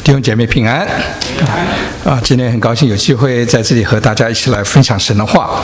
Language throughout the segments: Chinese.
弟兄姐妹平安今天很高兴有机会在这里和大家一起来分享神的话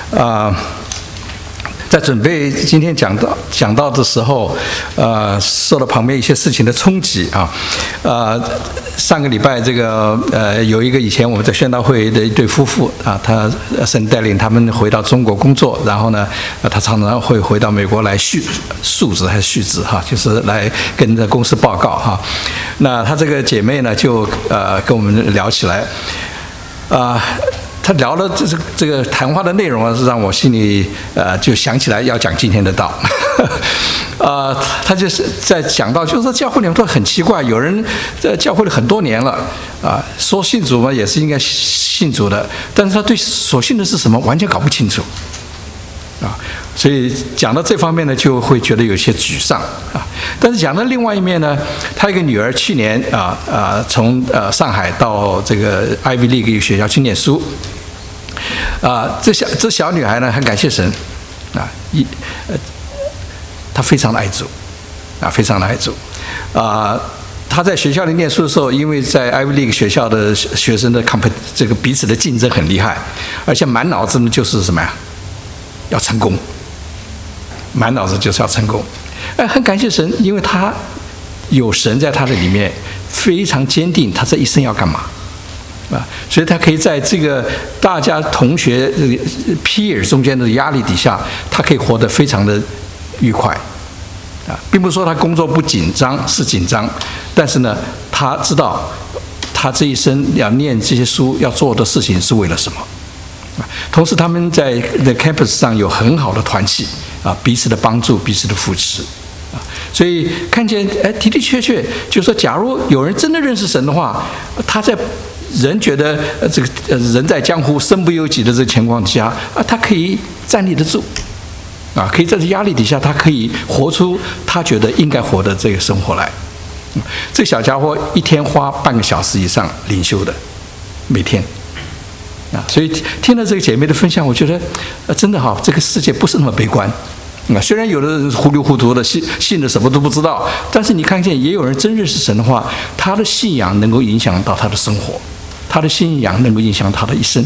在准备今天讲到的时候，受到旁边一些事情的冲击上个礼拜这个有一个以前我们在宣道会的一对夫妇他神带领他们回到中国工作，然后呢他常常会回到美国来述职还是续职就是来跟着公司报告那他这个姐妹呢就跟我们聊起来他聊的这个谈话的内容是让我心里就想起来要讲今天的道他就是在讲到就是说教会里面都很奇怪，有人在教会里很多年了说信主嘛也是应该信主的，但是他对所信的是什么完全搞不清楚所以讲到这方面呢就会觉得有些沮丧但是讲到另外一面呢，他一个女儿去年从上海到这个 Ivy League 一个学校去念书这小女孩呢很感谢神她非常的爱主非常的爱主她在学校里念书的时候，因为在 Ivy League 学校的学生的这个彼此的竞争很厉害，而且满脑子就是什么呀，要成功，满脑子就是要成功很感谢神，因为她有神在她的里面，非常坚定她这一生要干嘛所以他可以在这个大家同学peer 中间的压力底下，他可以活得非常的愉快并不是说他工作不紧张，是紧张，但是呢他知道他这一生要念这些书要做的事情是为了什么同时他们在 campus 上有很好的团契彼此的帮助，彼此的扶持所以看见的的确确就是说，假如有人真的认识神的话，他在人觉得这个人在江湖身不由己的这个情况之下他可以站立得住可以在这压力底下，他可以活出他觉得应该活的这个生活来这小家伙一天花半个小时以上灵修的，每天所以听了这个姐妹的分享，我觉得真的这个世界不是那么悲观虽然有的人糊里糊涂的信的什么都不知道，但是你看见也有人真认识神的话，他的信仰能够影响到他的生活，他的信仰能够影响他的一生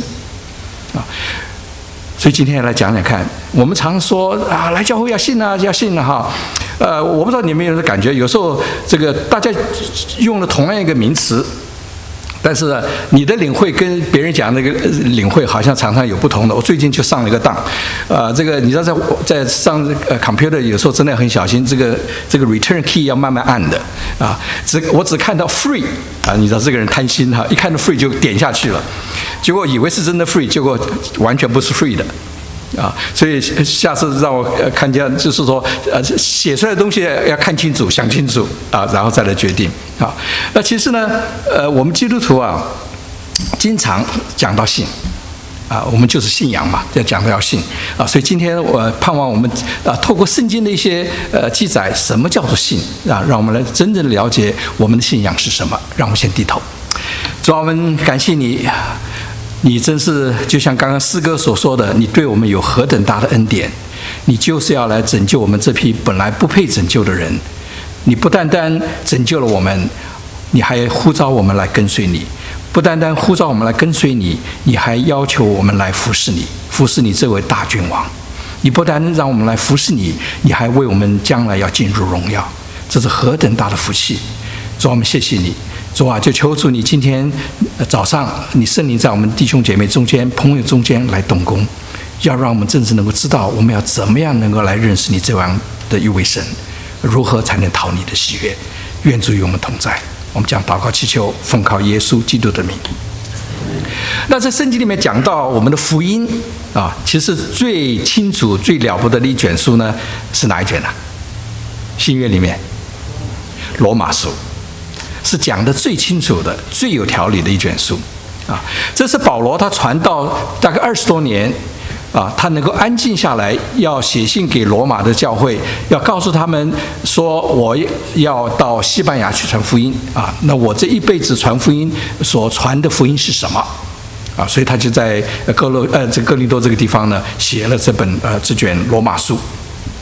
所以今天来讲讲看，我们常说来教会要信要信我不知道你们有没有感觉，有时候这个大家用了同样一个名词，但是你的领会跟别人讲那个领会好像常常有不同的。我最近就上了一个当这个你知道在上computer 有时候真的很小心，这个 return key 要慢慢按的我只看到 free 你知道这个人贪心一看到 free 就点下去了，结果以为是真的 free， 结果完全不是 free 的所以下次让我看见，就是说写出来的东西要看清楚、想清楚然后再来决定那其实呢我们基督徒经常讲到信我们就是信仰嘛，要讲到要信所以今天我盼望我们透过圣经的一些记载，什么叫做信让我们来真正了解我们的信仰是什么。让我们先低头。主啊，我们感谢你，你真是就像刚刚诗歌所说的，你对我们有何等大的恩典，你就是要来拯救我们这批本来不配拯救的人。你不单单拯救了我们，你还呼召我们来跟随你，不单单呼召我们来跟随你，你还要求我们来服侍你，服侍你这位大君王。你不单让我们来服侍你，你还为我们将来要进入荣耀，这是何等大的福气。主啊，我们谢谢你。主啊，就求主你今天早上你圣灵在我们弟兄姐妹中间、朋友中间来动工，要让我们真正能够知道我们要怎么样能够来认识你这样的一位神，如何才能讨你的喜悦。愿主与我们同在。我们将祷告祈求，奉靠耶稣基督的名。那在圣经里面讲到我们的福音其实最清楚、最了不得的一卷书呢，是哪一卷呢？新约里面，罗马书是讲的最清楚的、最有条理的一卷书这是保罗他传道大概20多年他能够安静下来，要写信给罗马的教会，要告诉他们说，我要到西班牙去传福音那我这一辈子传福音所传的福音是什么所以他就在哥林多这个地方呢，写了这卷罗马书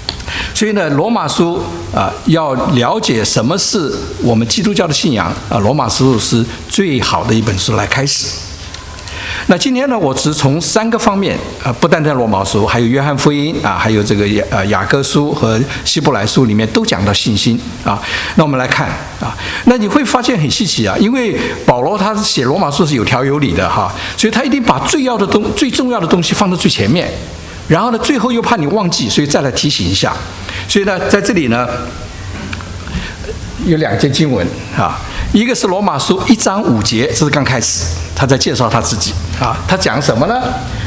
所以呢，罗马书要了解什么是我们基督教的信仰罗马书是最好的一本书来开始。那今天呢，我只从3个方面不单单罗马书，还有约翰福音还有这个雅各书和希伯来书里面都讲到信心那我们来看那你会发现很稀奇因为保罗他写罗马书是有条有理的所以他一定把最重要的东西放在最前面，然后呢，最后又怕你忘记，所以再来提醒一下。所以呢，在这里呢，有2节经文一个是罗马书1章5节，这是刚开始，他在介绍他自己他讲什么呢？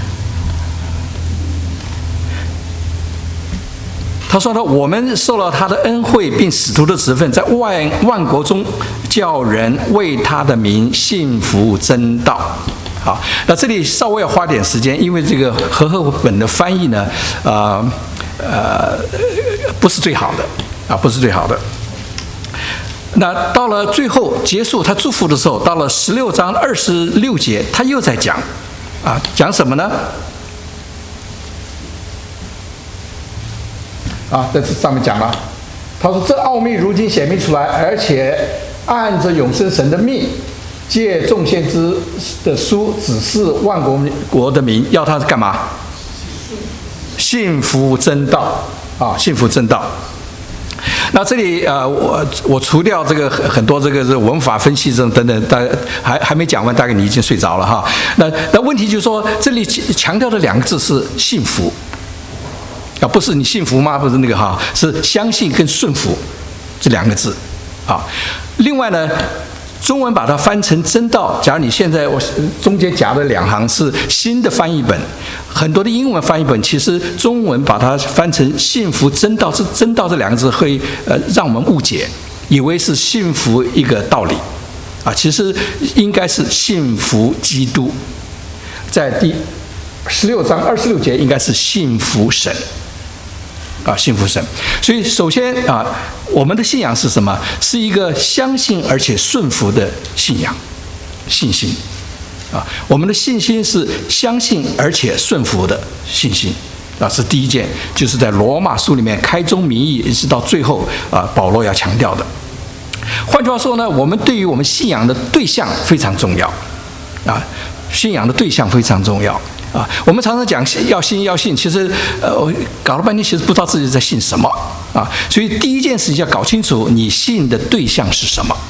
他说呢，我们受了他的恩惠，并使徒的职分，在万国中叫人为他的名信服真道。好，那这里稍微要花点时间，因为这个和合本的翻译呢，不是最好的不是最好的。那到了最后结束他祝福的时候，到了16章26节，他又在讲讲什么呢？在这上面讲了，他说这奥秘如今显明出来，而且按着永生神的命，借众先知的书指示万国的民，要他干嘛？信服真道信服真道。那这里我除掉这个很多这个文法分析等等，还没讲完，大概你已经睡着了那问题就是说，这里强调的2个字是信服不是你信服吗？不是那个是相信跟顺服这2个字另外呢，中文把它翻成真道。假如你现在我中间夹的2行是新的翻译本，很多的英文翻译本其实中文把它翻成信服真道，这真道这2个字会让我们误解，以为是信服一个道理其实应该是信服基督。在第16章26节应该是信服神信服神。所以首先我们的信仰是什么？是一个相信而且顺服的信仰，信心我们的信心是相信而且顺服的信心是第一件，就是在罗马书里面开宗明义一直到最后保罗要强调的。换句话说呢，我们对于我们信仰的对象非常重要信仰的对象非常重要我们常常讲要信，其实搞了半天，其实不知道自己在信什么所以第一件事情要搞清楚你信的对象是什么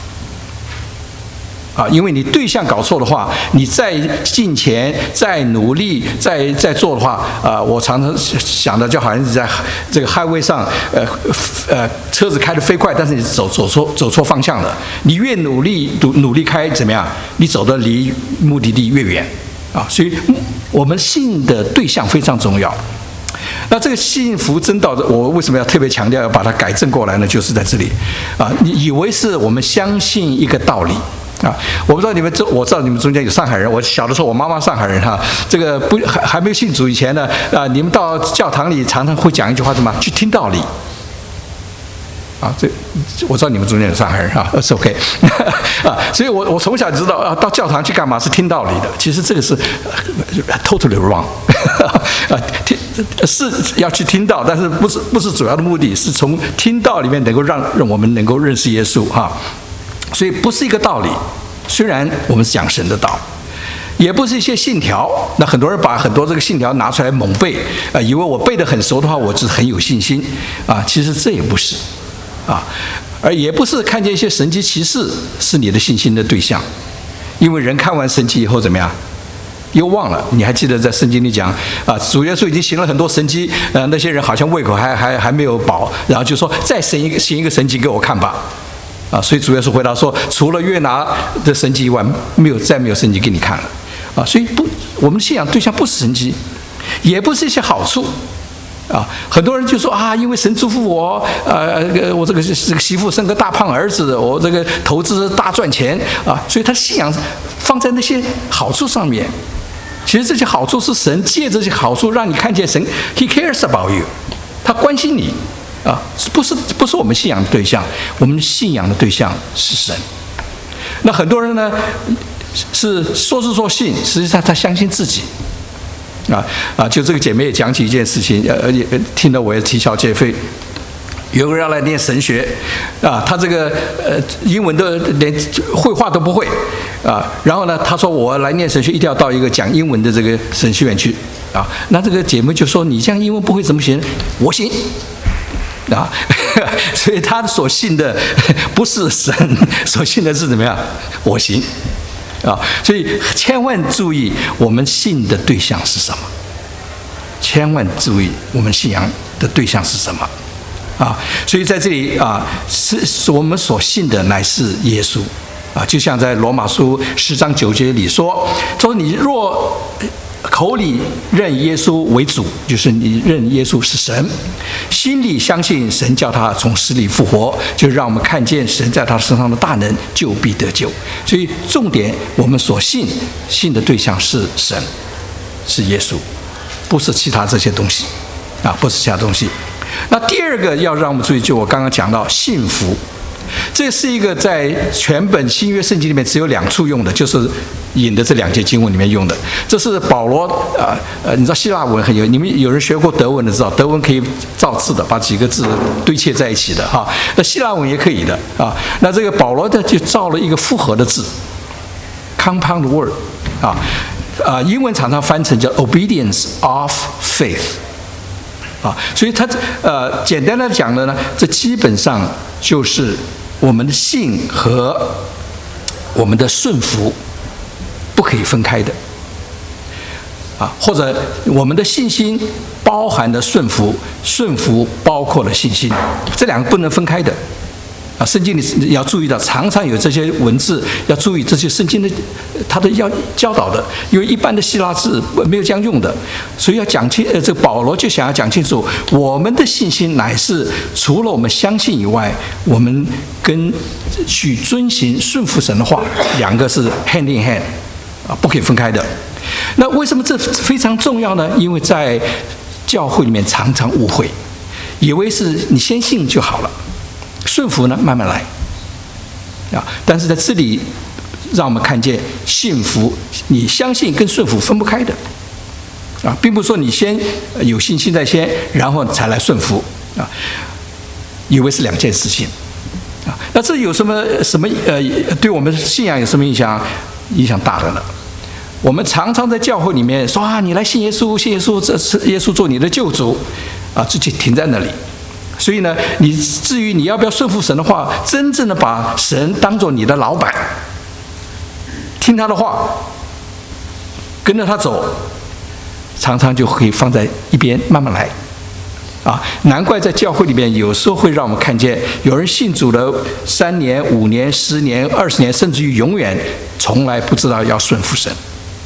因为你对象搞错的话，你再进钱、再努力、再做的话我常常想的就好像是在这个highway上车子开得飞快，但是你走错方向了。你越努力开怎么样？你走得离目的地越远所以我们信的对象非常重要。那这个信服真道，我为什么要特别强调要把它改正过来呢？就是在这里你以为是我们相信一个道理我不知道我知道你们中间有上海人。我小的时候，我妈妈上海人这个还没有信主以前呢你们到教堂里常常会讲一句话，什么？去听道理这我知道你们中间有上海人是 OK 所以我从小就知道到教堂去干嘛？是听道理的。其实这个是totally wrong 是要去听道，但是不是主要的目的，是从听道里面能够让我们能够认识耶稣所以不是一个道理，虽然我们是讲神的道，也不是一些信条。那很多人把很多这个信条拿出来猛背以为我背得很熟的话，我就是很有信心其实这也不是而也不是看见一些神迹奇事是你的信心的对象，因为人看完神迹以后怎么样？又忘了。你还记得在圣经里讲主耶稣已经行了很多神迹那些人好像胃口还没有饱，然后就说再行一个神迹给我看吧所以主耶稣回答说，除了约拿的神迹以外，再没有神迹给你看了所以我们的信仰对象不是神迹，也不是一些好处很多人就说因为神祝福我我这个媳妇生个大胖儿子，我这个投资大赚钱所以他的信仰放在那些好处上面。其实这些好处是神借这些好处让你看见神 He cares about you， 他关心你不是我们信仰的对象，我们信仰的对象是神。那很多人呢是说信，实际上他相信自己就这个姐妹也讲起一件事情，也听得我也啼笑皆非。有个人要来念神学，他这个英文都连绘画都不会，然后呢，他说我来念神学一定要到一个讲英文的这个神学院去，那这个姐妹就说你这样英文不会怎么行？我行，所以他所信的不是神，所信的是怎么样？我行，所以千万注意我们信的对象是什么，千万注意我们信仰的对象是什么。所以在这里是我们所信的乃是耶稣就像在罗马书10章9节里说你若口里认耶稣为主，就是你认耶稣是神，心里相信神叫他从死里复活，就让我们看见神在他身上的大能，就必得救。所以重点，我们所信的对象是神，是耶稣，不是其他这些东西不是其他东西。那第二个要让我们注意，就我刚刚讲到信服，这是一个在全本新约圣经里面只有2处用的，就是引的这2节经文里面用的。这是保罗你知道希腊文很你们有人学过德文的知道，德文可以造字的，把几个字堆砌在一起的那希腊文也可以的那这个保罗就造了一个复合的字 ，compound word 英文常常翻成叫 obedience of faith。所以他简单的讲的呢，这基本上就是我们的信和我们的顺服不可以分开的或者我们的信心包含了顺服，顺服包括了信心，这2个不能分开的圣经里要注意到，常常有这些文字，要注意这些圣经的它的要教导的，因为一般的希腊字没有这样用的，所以要讲清。这个保罗就想要讲清楚，我们的信心乃是除了我们相信以外，我们跟去遵行顺服神的话，2个是 hand in hand 不可以分开的。那为什么这非常重要呢？因为在教会里面常常误会，以为是你先信就好了。顺服呢，慢慢来但是在这里让我们看见信服，你相信跟顺服分不开的并不是说你先有信心在先，然后才来顺服以为是2件事情那这有什么对我们信仰有什么影响？影响大的了。我们常常在教会里面说你来信耶稣，信耶稣，这是耶稣做你的救主这就停在那里。所以呢，你至于你要不要顺服神的话，真正的把神当作你的老板，听他的话，跟着他走，常常就可以放在一边慢慢来难怪在教会里面有时候会让我们看见有人信主了3年、5年、10年、20年，甚至于永远从来不知道要顺服神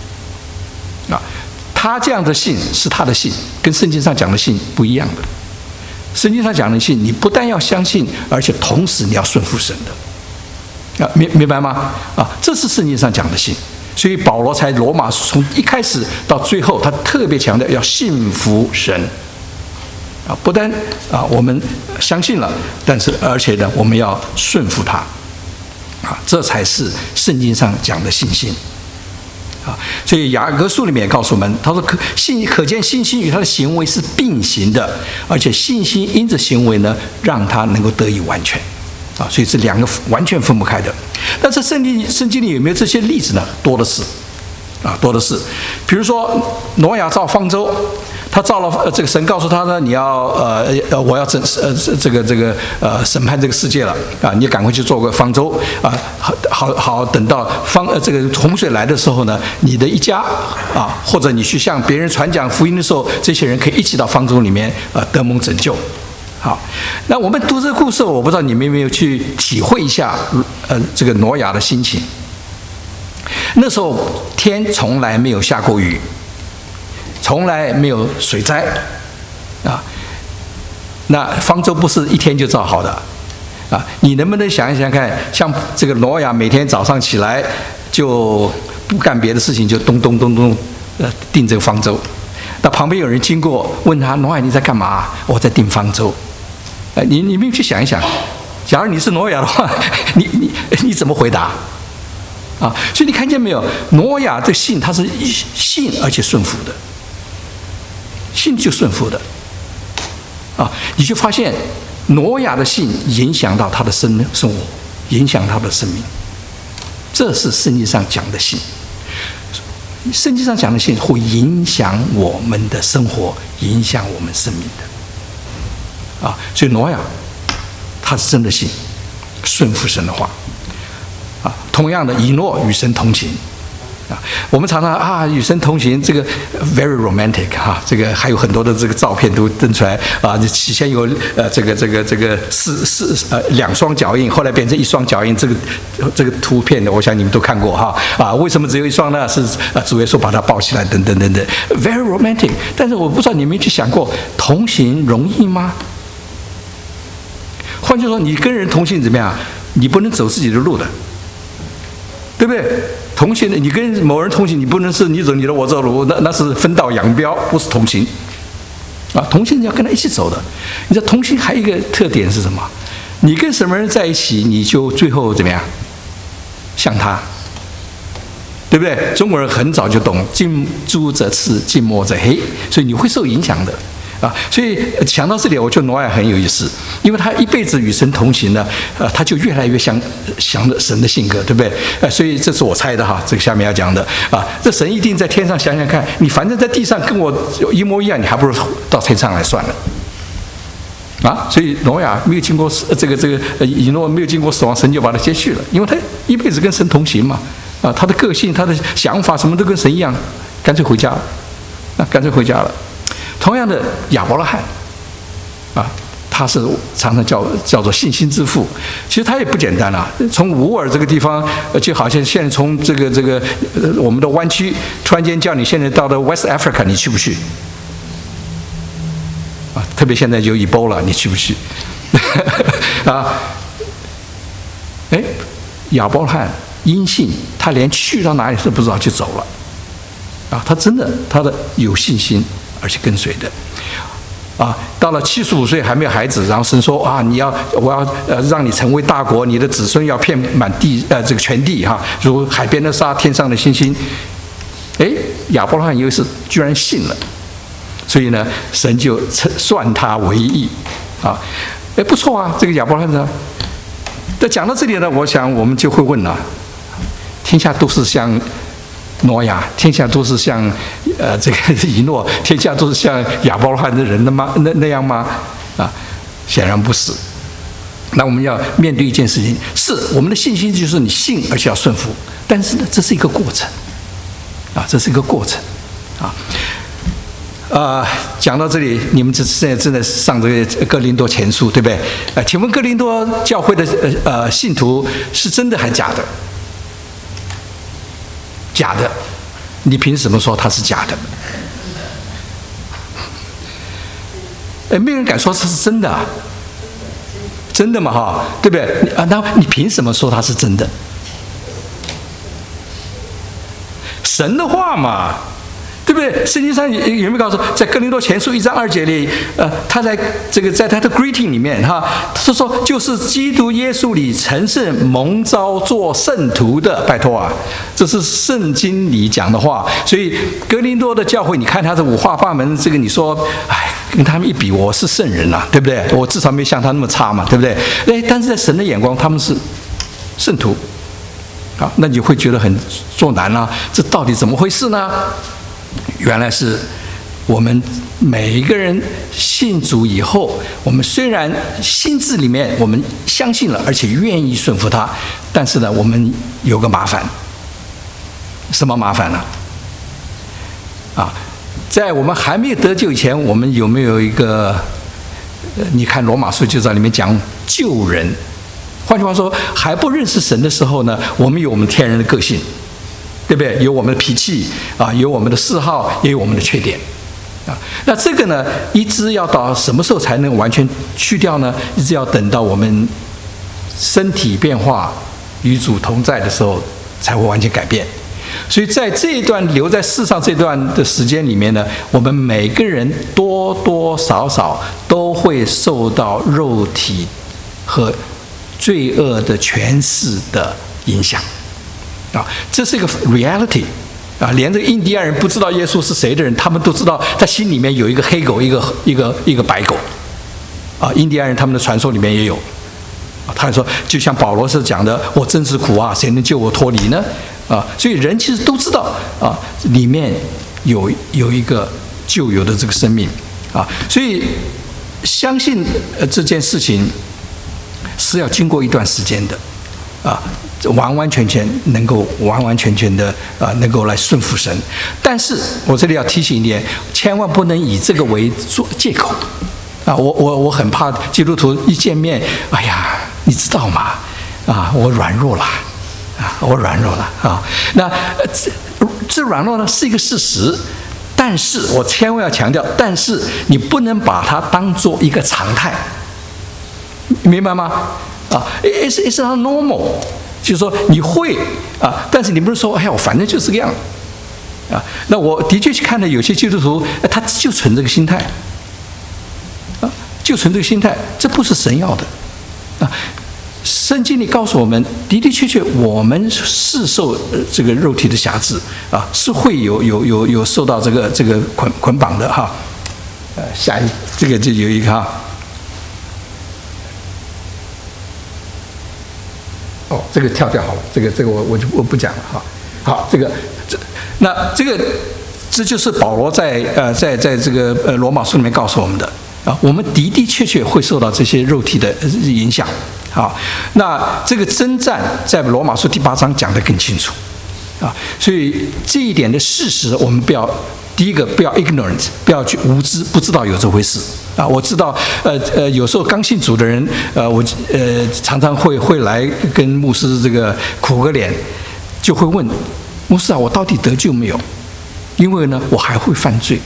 他这样的信是他的信，跟圣经上讲的信不一样的。圣经上讲的信，你不但要相信，而且同时你要顺服神的明白吗？这是圣经上讲的信。所以保罗才罗马从一开始到最后，他特别强调要信服神不但我们相信了，但是而且呢，我们要顺服他这才是圣经上讲的信心所以雅各书里面也告诉我们，他说可见信心与他的行为是并行的，而且信心因着行为呢，让他能够得以完全所以这2个完全分不开的。但是圣经里有没有这些例子呢？多的是多的是。比如说挪亚造方舟，他造了这个神告诉他呢，你要我要审判这个世界了你赶快去做个方舟好等到这个洪水来的时候呢，你的一家或者你去向别人传讲福音的时候，这些人可以一起到方舟里面得蒙拯救。好，那我们读这个故事，我不知道你们有没有去体会一下这个挪亚的心情。那时候天从来没有下过雨，从来没有水灾那方舟不是一天就造好的你能不能想一想看，像这个挪亚每天早上起来就不干别的事情，就咚咚咚咚订这个方舟。那旁边有人经过问他，挪亚你在干嘛？我在订方舟。你们去想一想，假如你是挪亚的话，你怎么回答所以你看见没有，挪亚的信他是信而且顺服的信就顺服的。你就发现挪亚的信影响到他的生活，影响他的生命。这是圣经上讲的信。圣经上讲的信会影响我们的生活，影响我们生命的。所以挪亚他是真的信，顺服神的话。同样的，以诺与神同行。我们常常与神同行，这个 very romantic 这个还有很多的这个照片都登出来起先有这个2双脚印，后来变成1双脚印，这个图片的，我想你们都看过为什么只有1双呢？是主耶稣把它抱起来，等等等等 ，very romantic。但是我不知道你们去想过，同行容易吗？换句话说，你跟人同行怎么样？你不能走自己的路的，对不对？同行的，你跟某人同行，你不能是你走你的，我走路，那是分道扬镳，不是同行。同行你要跟他一起走的。你知道同行还有一个特点是什么？你跟什么人在一起，你就最后怎么样？像他，对不对？中国人很早就懂近朱者赤，近墨者黑，所以你会受影响的。所以想到这里，我觉得挪亚很有意思，因为他一辈子与神同行呢，他就越来越像神的性格，对不对？所以这是我猜的这个下面要讲的这神一定在天上想想看，你反正在地上跟我一模一样，你还不如到天上来算了。所以挪亚没有经过以诺没有经过死亡，神就把他接去了，因为他一辈子跟神同行嘛。他的个性、他的想法什么都跟神一样，干脆回家了。干脆回家了。同样的，亚伯拉罕他是常常叫做信心之父。其实他也不简单从乌尔这个地方，就好像现在从这个我们的湾区，突然间叫你现在到了 West Africa， 你去不去？特别现在有 Ebola， 你去不去？亚伯拉罕因信，他连去到哪里都不知道就走了。他真的他的有信心。而且跟随的，到了75岁还没有孩子，然后神说我要让你成为大国，你的子孙要遍满地这个全地如海边的沙，天上的星星。亚伯拉罕有一次居然信了，所以呢，神就算他为义不错这个亚伯拉罕呢。但讲到这里呢，我想我们就会问了：天下都是像挪亚，天下都是像这个以诺，天下都是像亚伯拉罕的人的吗？那样吗？显然不是。那我们要面对一件事情，是我们的信心就是你信，而且要顺服。但是呢，这是一个过程这是一个过程讲到这里，你们现在正在上这个哥林多前书，对不对？请问哥林多教会的信徒是真的还是假的？假的，你凭什么说它是假的？没人敢说它是真的真的嘛对不对？那你凭什么说它是真的？神的话嘛，对不对？圣经上有没有告诉，在哥林多前书1章2节里，他在他的 greeting 里面他说就是基督耶稣里成圣蒙召做圣徒的，拜托这是圣经里讲的话。所以哥林多的教会，你看他的五花八门，这个你说，跟他们一比，我是圣人对不对？我至少没像他那么差嘛，对不对？但是在神的眼光，他们是圣徒那你会觉得很作难这到底怎么回事呢？原来是我们每一个人信主以后，我们虽然心智里面我们相信了，而且愿意顺服他，但是呢，我们有个麻烦。什么麻烦呢？在我们还没有得救以前，我们有没有一个？你看罗马书就在里面讲救人。换句话说，还不认识神的时候呢，我们有我们天然的个性。对不对？有我们的脾气有我们的嗜好，也有我们的缺点那这个呢，一直要到什么时候才能完全去掉呢？一直要等到我们身体变化与主同在的时候，才会完全改变。所以在这一段留在世上这段的时间里面呢，我们每个人多多少少都会受到肉体和罪恶的权势的影响这是一个 reality 连这个印第安人不知道耶稣是谁的人，他们都知道在心里面有一个黑狗，一个白狗。印第安人他们的传说里面也有。他说，就像保罗是讲的，我真是苦啊，谁能救我脱离呢？所以人其实都知道里面有一个旧有的这个生命所以相信这件事情是要经过一段时间的完完全全能够的能够来顺服神。但是我这里要提醒一点，千万不能以这个为做借口我很怕基督徒一见面，哎呀，你知道吗？我软弱了那这软弱呢是一个事实，但是我千万要强调，但是你不能把它当做一个常态，明白吗？It's not normal， 就是说你会但是你不是说哎呀我反正就是这个样那我的确去看了有些基督徒，他就存这个心态这不是神要的圣经里告诉我们，的的确确我们是受这个肉体的辖制是会有受到这个捆绑的下一这个就有一个这个跳掉好了，这个我不讲了好，这就是保罗在这个罗马书里面告诉我们的我们的的确确会受到这些肉体的影响那这个征战在罗马书第8章讲得更清楚所以这一点的事实我们第一个不要 ignorant， 不要去无知，不知道有这回事我知道有时候刚信主的人我常常会来跟牧师这个苦个脸，就会问牧师我到底得救没有？因为呢我还会犯罪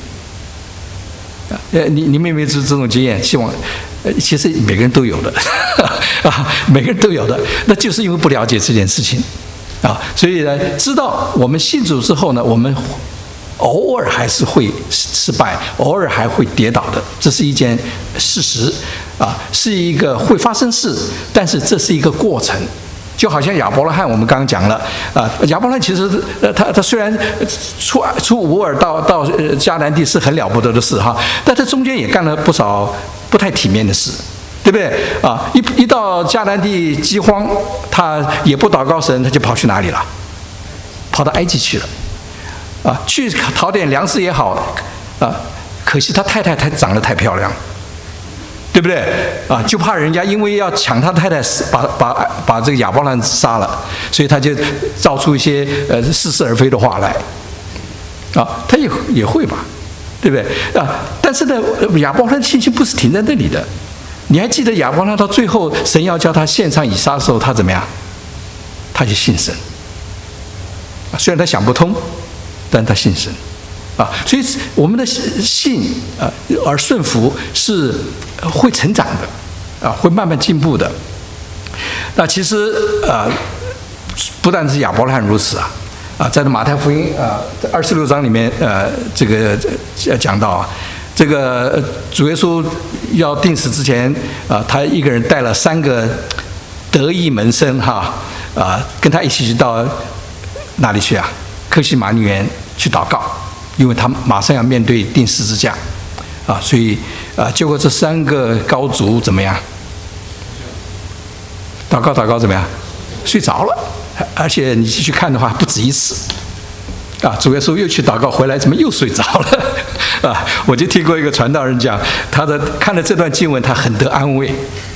你们有没有这种经验？希望其实每个人都有的每个人都有的，那就是因为不了解这件事情所以呢知道我们信主之后呢，我们偶尔还是会失败，偶尔还会跌倒的，这是一件事实是一个会发生事，但是这是一个过程。就好像亚伯拉罕，我们刚刚讲了亚伯拉罕其实他虽然出乌尔到迦南地是很了不得的事但他中间也干了不少不太体面的事，对不对一到迦南地饥荒，他也不祷告神，他就跑去哪里了？跑到埃及去了去讨点粮食也好可惜他太太长得太漂亮，对不对就怕人家因为要抢他太太，把这个亚伯兰杀了，所以他就造出一些似是而非的话来他也会吧，对不对但是呢亚伯兰的信心不是停在那里的。你还记得亚伯兰到最后神要叫他献上以撒的时候，他怎么样？他就信神虽然他想不通，但他信神所以我们的信而顺服是会成长的会慢慢进步的。那其实不但是亚伯拉罕如此在马太福音26章里面这个讲到这个主耶稣要定死之前他一个人带了3个得意门生跟他一起去到哪里去客西马尼园去祷告，因为他马上要面对钉十字架所以结果这3个高足怎么样？祷告怎么样？睡着了，而且你去看的话不止一次主耶稣又去祷告回来，怎么又睡着了我就听过一个传道人讲，看了这段经文，他很得安慰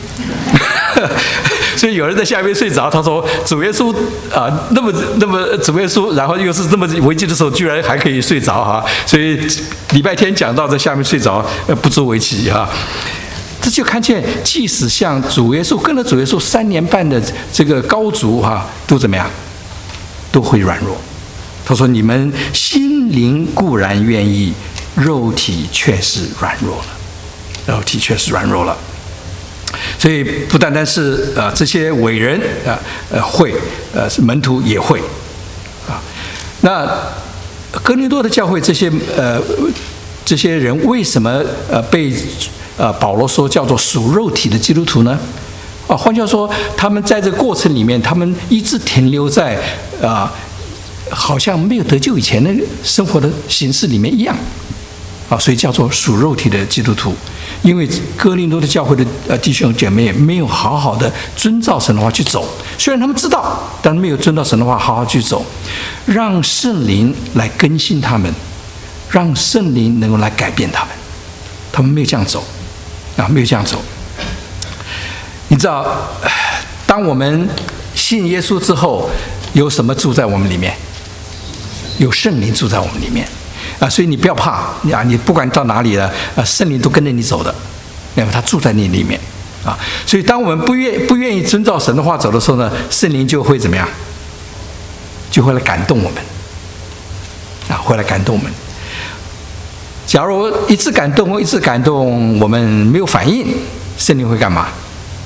所以有人在下面睡着，他说主耶稣那么主耶稣，然后又是这么危急的时候，居然还可以睡着所以礼拜天讲到在下面睡着不足为奇这就看见，即使像主耶稣跟了主耶稣3年半的这个高足都怎么样？都会软弱。他说：“你们心灵固然愿意，肉体却是软弱了。”所以不单单是这些伟人会门徒也会那哥林多的教会这些人为什么被保罗说叫做属肉体的基督徒呢？换句话说，他们在这个过程里面，他们一直停留在好像没有得救以前的生活的形式里面一样，所以叫做属肉体的基督徒。因为哥林多的教会的弟兄姐妹没有好好的遵照神的话去走，虽然他们知道，但没有遵照神的话好好去走，让圣灵来更新他们，让圣灵能够来改变他们。他们没有这样走，没有这样走。你知道，当我们信耶稣之后，有什么住在我们里面？有圣灵住在我们里面。所以你不要怕你不管到哪里了，圣灵都跟着你走的，因为他住在你里面所以当我们不愿意遵照神的话走的时候呢，圣灵就会怎么样？就会来感动我们会来感动我们。假如一直感动我们没有反应，圣灵会干嘛？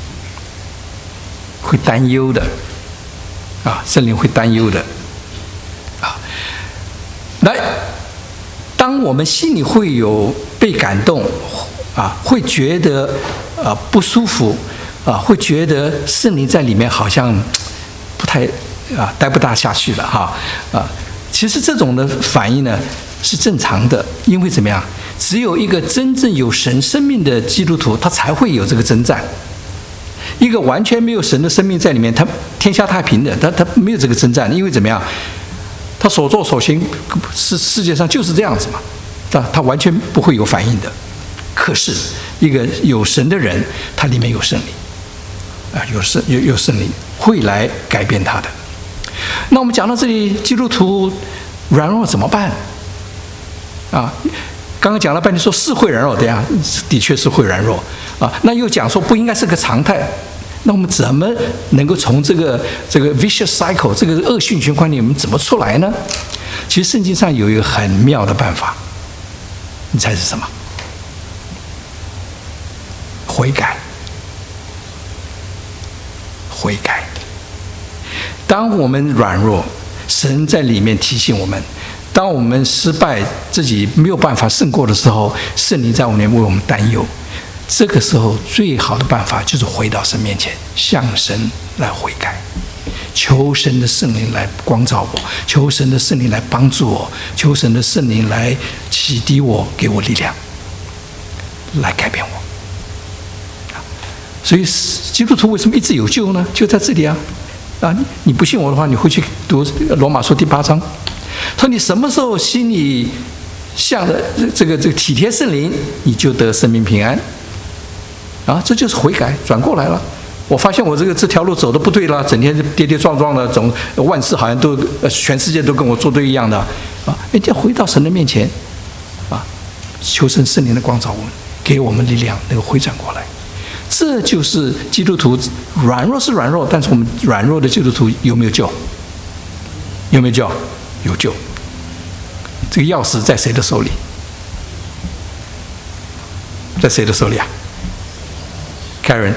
会担忧的圣灵会担忧的来。当我们心里会有被感动会觉得不舒服会觉得圣灵在里面好像不太待不大下去了其实这种的反应呢是正常的，因为怎么样？只有一个真正有神生命的基督徒，他才会有这个征战。一个完全没有神的生命在里面，他天下太平的，他没有这个征战，因为怎么样？他所作所行世界上就是这样子嘛，他完全不会有反应的。可是一个有神的人，他里面有圣灵有圣灵会来改变他的。那我们讲到这里，基督徒软弱怎么办刚刚讲了半天，说是会软弱的呀，的确是会软弱那又讲说不应该是个常态。那我们怎么能够从这个 vicious cycle 这个恶性循环里面怎么出来呢？其实圣经上有一个很妙的办法，你猜是什么？悔改。悔改。当我们软弱，神在里面提醒我们；当我们失败，自己没有办法胜过的时候，圣灵在我们里面为我们担忧。这个时候最好的办法就是回到神面前，向神来悔改，求神的圣灵来光照我，求神的圣灵来帮助我，求神的圣灵来启迪我，给我力量，来改变我。所以基督徒为什么一直有救呢？就在这里你不信我的话，你回去读罗马书第8章，说你什么时候心里向着这个体贴圣灵，你就得生命平安。这就是悔改，转过来了。我发现我这条路走的不对了，整天跌跌撞撞的，总万事好像都全世界都跟我作对一样的要回到神的面前求神圣灵的光照我们，给我们力量，能够回转过来。这就是基督徒软弱是软弱，但是我们软弱的基督徒有没有救？有没有救？有救。这个钥匙在谁的手里？在谁的手里Karen，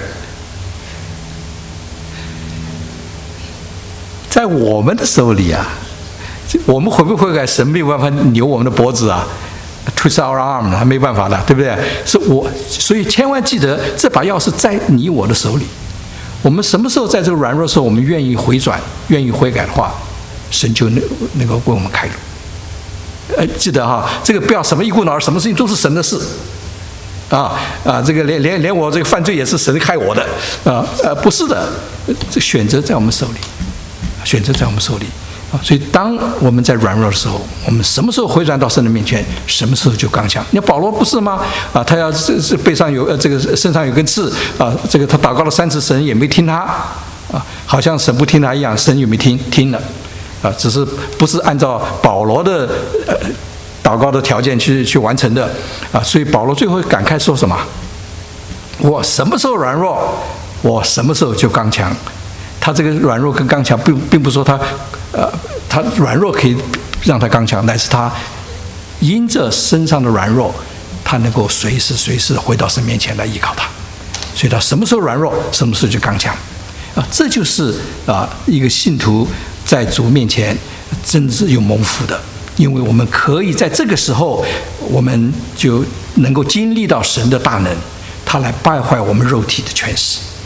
在我们的手里我们会不会改？神没有办法扭我们的脖子twist our arm 还没办法的，对不对？所以千万记得，这把钥匙在你我的手里。我们什么时候在这个软弱的时候，我们愿意回转，愿意悔改的话，神就能够为我们开路。记得这个不要什么一股脑儿，什么事情都是神的事。这个连我这个犯罪也是神害我的不是的，这选择在我们手里，选择在我们手里所以当我们在软弱的时候，我们什么时候回转到神的面前，什么时候就刚强。你看保罗不是吗？他要这背上有这个身上有根刺这个他祷告了3次，神也没听他好像神不听他一样，神有没有听了只是不是按照保罗的祷告的条件去完成的所以保罗最后感慨说什么？我什么时候软弱，我什么时候就刚强。他这个软弱跟刚强并不是说他软弱可以让他刚强，乃是他因着身上的软弱，他能够随时回到神面前来依靠他。所以他什么时候软弱，什么时候就刚强这就是一个信徒在主面前真是有蒙福的。因为我们可以在这个时候，我们就能够经历到神的大能，他来败坏我们肉体的权势，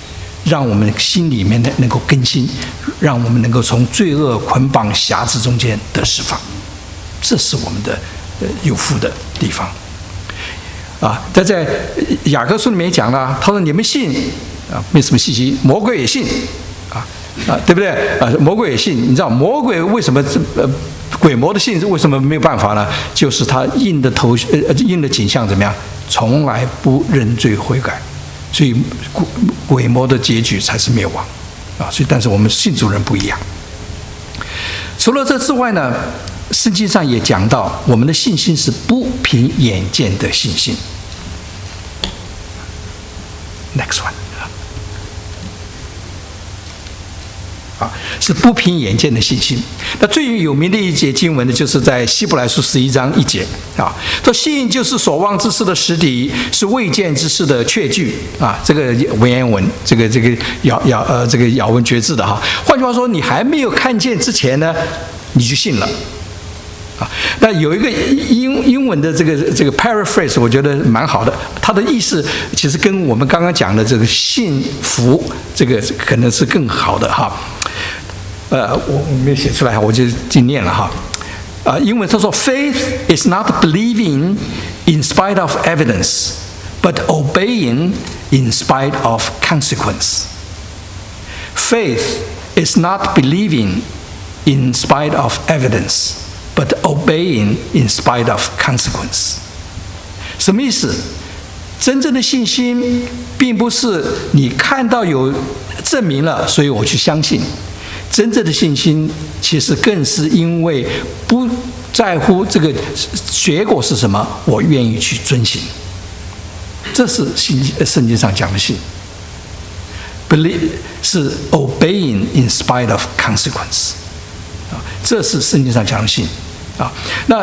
让我们心里面能够更新，让我们能够从罪恶捆绑辖制中间得释放。这是我们的有福的地方啊！但在雅各书里面讲了，他说你们信啊，没什么稀奇，魔鬼也信啊，对不对啊？魔鬼也信，你知道魔鬼为什么鬼魔的信为什么没有办法呢？就是他印的景象怎么样，从来不认罪悔改，所以鬼魔的结局才是灭亡啊！所以，但是我们信主人不一样。除了这之外呢，圣经上也讲到，我们的信心是不凭眼见的信心。Next one。是不凭眼见的信心。那最有名的一节经文呢，就是在希伯来书11章1节啊，说信就是所望之事的实底，是未见之事的确据啊。这个文言文，这个咬文嚼字的哈。换句话说，你还没有看见之前呢，你就信了。啊，那有一个英文的这个 paraphrase， 我觉得蛮好的。它的意思其实跟我们刚刚讲的这个信服，这个可能是更好的哈。我没有写出来，我就念了哈。英文他说 ，Faith is not believing in spite of evidence, but obeying in spite of consequence. Faith is not believing in spite of evidence.But obeying in spite of consequence， 什么意思？真正的信心并不是你看到有证明了，所以我去相信。真正的信心其实更是因为不在乎这个结果是什么，我愿意去遵行。这是圣经上讲的信。Believe 是 obeying in spite of consequence， 这是圣经上讲的信。啊，那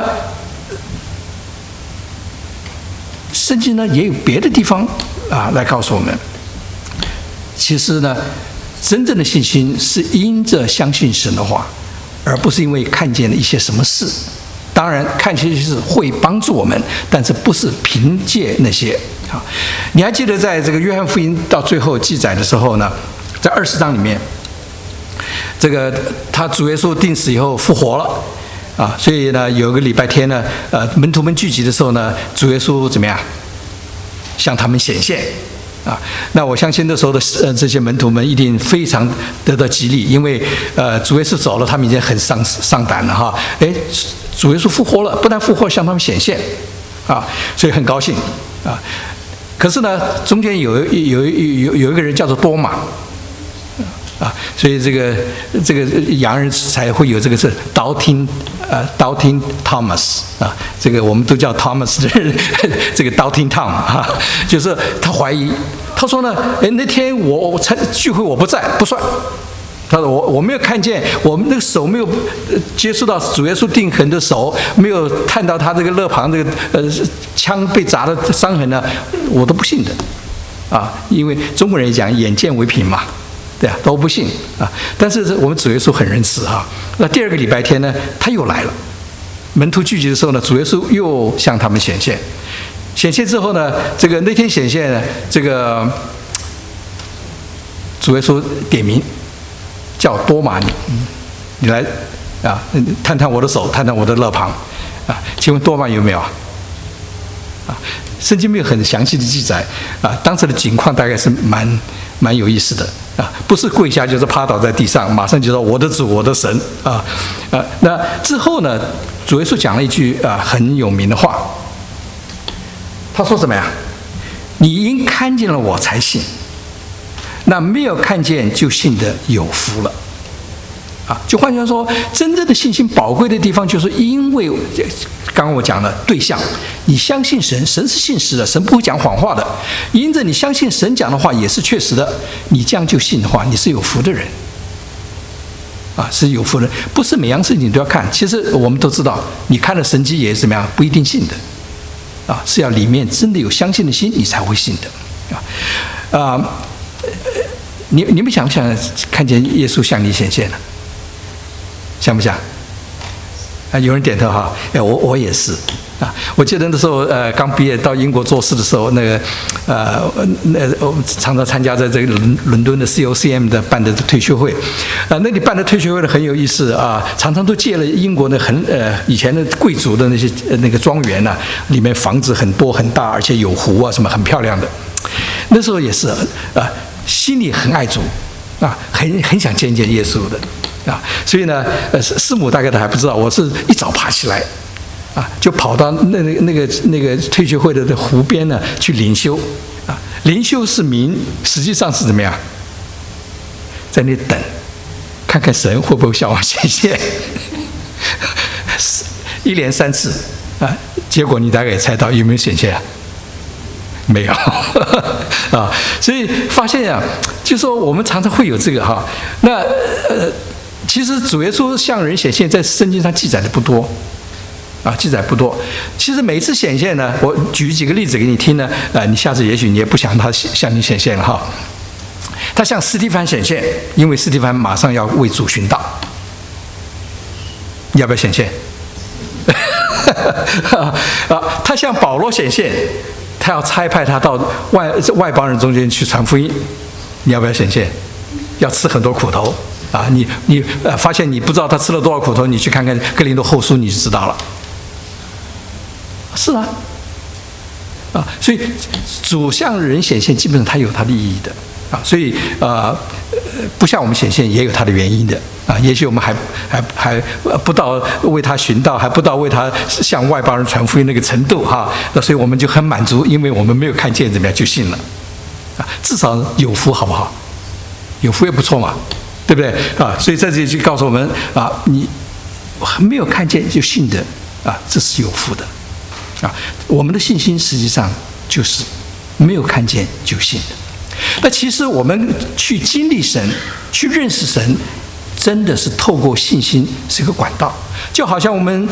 圣经呢也有别的地方啊来告诉我们，其实呢，真正的信心是因着相信神的话，而不是因为看见了一些什么事。当然，看见是会帮助我们，但是不是凭借那些啊。你还记得在这个约翰福音到最后记载的时候呢，在20章里面，这个他主耶稣定死以后复活了。啊，所以呢，有个礼拜天呢，门徒们聚集的时候呢，主耶稣怎么样？向他们显现，啊，那我相信那时候的这些门徒们一定非常得到激励，因为主耶稣走了，他们已经很伤胆了哈。哎，主耶稣复活了，不但复活，向他们显现，啊，所以很高兴啊。可是呢，中间有一个人叫做多马。啊，所以这个洋人才会有这个是doubting Thomas 啊，这个我们都叫 Thomas 的人，这个 doubting Tom 啊，就是他怀疑，他说呢，哎，那天我聚会我不在，不算。他说我没有看见，我们那个手没有接触到主耶稣钉痕的手，没有看到他这个肋旁这个枪被砸的伤痕呢，我都不信的啊，因为中国人也讲眼见为凭嘛。对啊，都不信啊！但是我们主耶稣很仁慈哈。那第二个礼拜天呢，他又来了。门徒聚集的时候呢，主耶稣又向他们显现。显现之后呢，那天显现呢，这个主耶稣点名叫多马，你来啊，探探我的手，探探我的肋旁啊。请问多马有没有啊？圣经没有很详细的记载啊，当时的情况大概是蛮有意思的啊，不是跪下就是趴倒在地上，马上就说我的主，我的神啊。那之后呢，主耶稣讲了一句很有名的话，他说什么呀？你因看见了我才信，那没有看见就信的有福了。啊，就换句话说，真正的信心宝贵的地方，就是因为刚刚我讲的对象，你相信神，神是信实的，神不会讲谎话的。因着你相信神讲的话也是确实的，你这样就信的话，你是有福的人。啊，是有福的，不是每样事情都要看。其实我们都知道，你看了神迹也是怎么样，不一定信的。啊，是要里面真的有相信的心，你才会信的。你们想不想看见耶稣向你显现呢？想不想？啊，有人点头哈。哎，我也是我记得那时候刚毕业到英国做事的时候，我常常参加在这个伦敦的 COCM 的办的退休会，那里办的退休会很有意思啊，常常都借了英国的以前的贵族的那些那个庄园呐，里面房子很多很大，而且有湖啊什么很漂亮的。那时候也是心里很爱主很想见见耶稣的所以呢师母大概都还不知道，我是一早爬起来。就跑到那个退休会的湖边呢去灵修灵修是名，实际上是怎么样？在那等，看看神会不会向我显现。一连3次结果你大概也猜到有没有显现没有所以发现就说我们常常会有这个那其实主耶稣向人显现，在圣经上记载的不多。记载不多。其实每一次显现呢，我举几个例子给你听呢，你下次也许你也不想他向你显现了他向司提反显现，因为司提反马上要为主殉道，你要不要显现？他向保罗显现，他要差派他到外邦人中间去传福音，你要不要显现？要吃很多苦头你发现你不知道他吃了多少苦头，你去看看哥林多后书你就知道了。是所以主向人显现，基本上它有它的意义的所以不向我们显现也有它的原因的也许我们还不到为他寻道，还不到为他向外邦人传福音那个程度那所以我们就很满足，因为我们没有看见怎么样就信了至少有福，好不好？有福也不错嘛，对不对所以在这里就告诉我们你没有看见就信的这是有福的我们的信心实际上就是没有看见就信的。那其实我们去经历神，去认识神，真的是透过信心是一个管道。就好像我们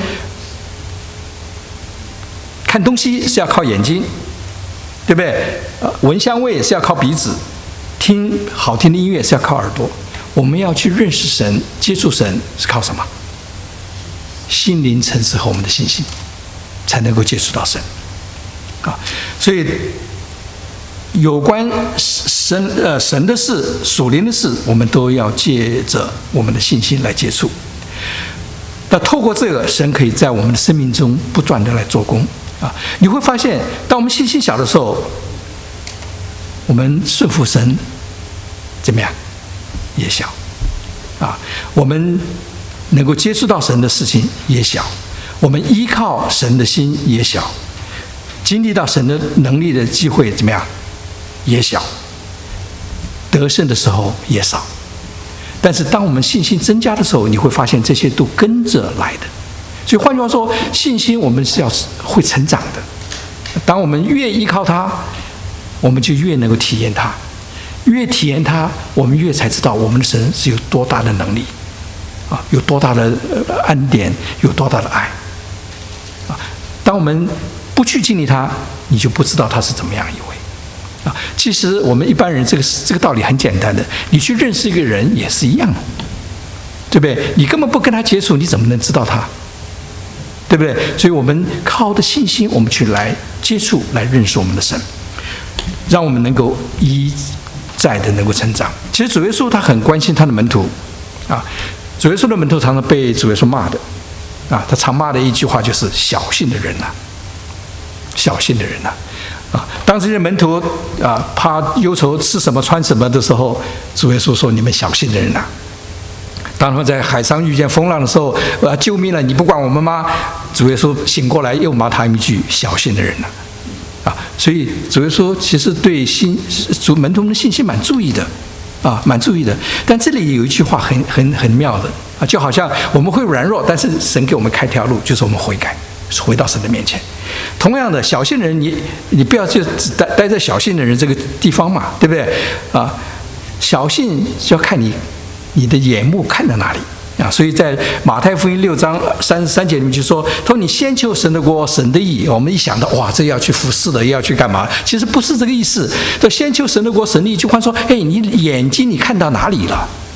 看东西是要靠眼睛，对不对？闻香味是要靠鼻子，听好听的音乐是要靠耳朵。我们要去认识神、接触神是靠什么？心灵诚实和我们的信心，才能够接触到神所以有关神的事、属灵的事，我们都要借着我们的信心来接触。那透过这个，神可以在我们的生命中不断的来做工你会发现，当我们信心小的时候，我们顺服神怎么样也小我们能够接触到神的事情也小，我们依靠神的心也小，经历到神的能力的机会怎么样也小，得胜的时候也少。但是当我们信心增加的时候，你会发现这些都跟着来的。所以换句话说，信心我们是要会成长的。当我们越依靠它，我们就越能够体验它，越体验它，我们越才知道我们的神是有多大的能力有多大的恩典，有多大的爱当我们不去经历它，你就不知道它是怎么样一位其实我们一般人这个道理很简单的，你去认识一个人也是一样的，对不对？你根本不跟他接触，你怎么能知道他？对不对？所以我们靠的信心，我们去来接触，来认识我们的神，让我们能够一再的能够成长。其实主耶稣他很关心他的门徒主耶稣的门徒常常被主耶稣骂的他常骂的一句话就是小信的人小信的人当这些门徒怕忧愁吃什么穿什么的时候，主耶稣说：“你们小信的人当他们在海上遇见风浪的时候，救命了！你不管我们吗？”主耶稣醒过来又骂他一句：“小信的人所以主耶稣其实对门徒们的信心蛮注意的蛮注意的。但这里有一句话很妙的就好像我们会软弱，但是神给我们开条路，就是我们悔改，回到神的面前。同样的，小信的人，你不要就只待在小信的人这个地方嘛，对不对小信就要看你的眼目看在哪里所以在马太福音6章33节里面就说：“他说你先求神的国、神的义。”我们一想到哇，这要去服侍的，要去干嘛？其实不是这个意思。先求神的国、神的义，就换说：“你眼睛你看到哪里了？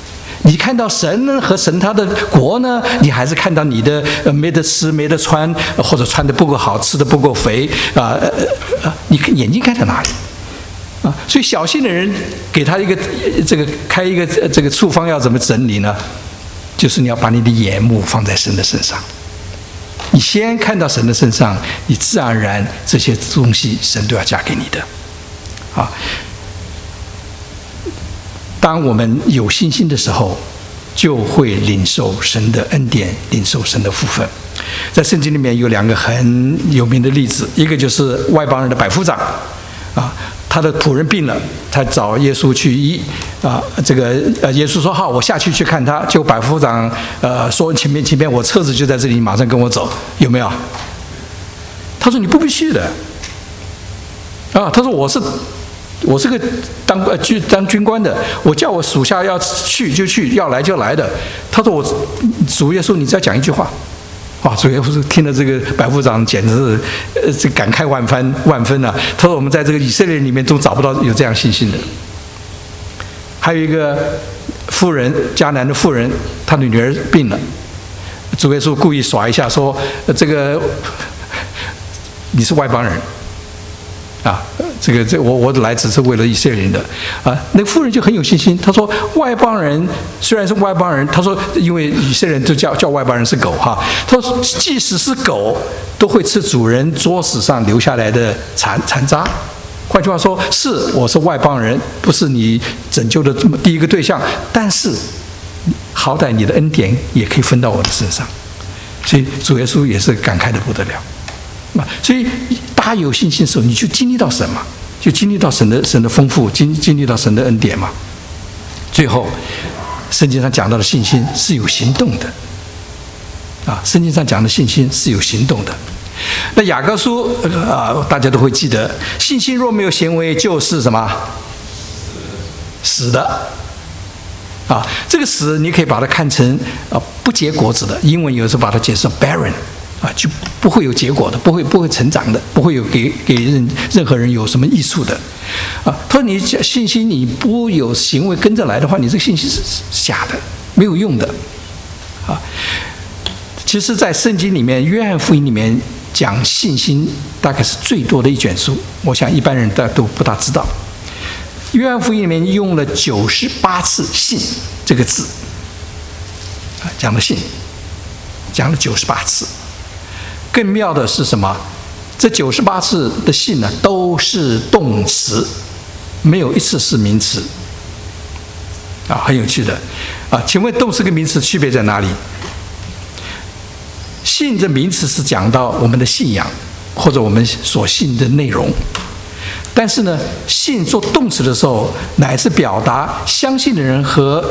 你看到神和神他的国呢，你还是看到你的没得吃没得穿，或者穿得不够好，吃得不够肥啊？你眼睛看在哪里啊？所以小信的人给他一个开一个这个处方要怎么整理呢？就是你要把你的眼目放在神的身上。你先看到神的身上，你自然而然这些东西神都要加给你的。啊，当我们有信心的时候，就会领受神的恩典，领受神的福分。在圣经里面有2个很有名的例子，一个就是外邦人的百夫长，啊，他的仆人病了，他找耶稣去医，啊，耶稣说好，我下去看他。结果百夫长说前面我车子就在这里，你马上跟我走，有没有？他说你不必去的，啊，他说我是个当军官的，我叫我属下要去就去，要来就来的。他说主耶稣，你只要讲一句话。哇！主耶稣听了这个百夫长，简直是感慨万分啊！他说我们在这个以色列里面都找不到有这样信心的。还有一个妇人，迦南的妇人，她的女儿病了，主耶稣故意耍一下说：“这个你是外邦人。”啊，我来只是为了以色列人的啊。那个妇人就很有信心，她说外邦人虽然是外邦人，她说因为以色列人就叫外邦人是狗哈。她说即使是狗都会吃主人桌子上留下来的残渣。换句话说，我是外邦人，不是你拯救的第一个对象，但是好歹你的恩典也可以分到我的身上。所以主耶稣也是感慨的不得了。所以大家有信心的时候，你就经历到神嘛，就经历到神的丰富，经历到神的恩典嘛。最后，圣经上讲到的信心是有行动的，啊，圣经上讲的信心是有行动的。那雅各书大家都会记得，信心若没有行为，就是什么？死的。啊，这个死你可以把它看成不结果子的，英文有时候把它解释 barren。啊，就不会有结果的，不会成长的，不会有给任何人有什么益处的，啊，他说你信心你不有行为跟着来的话，你这个信心是假的，没有用的，啊，其实，在圣经里面，约翰福音里面讲信心大概是最多的一卷书，我想一般人都不大知道。约翰福音里面用了98次“信”这个字，啊，讲了信，讲了98次。更妙的是什么？这98次的信呢，都是动词，没有一次是名词。啊，很有趣的。啊，请问动词跟名词区别在哪里？信这名词是讲到我们的信仰或者我们所信的内容，但是呢，信做动词的时候，乃是表达相信的人和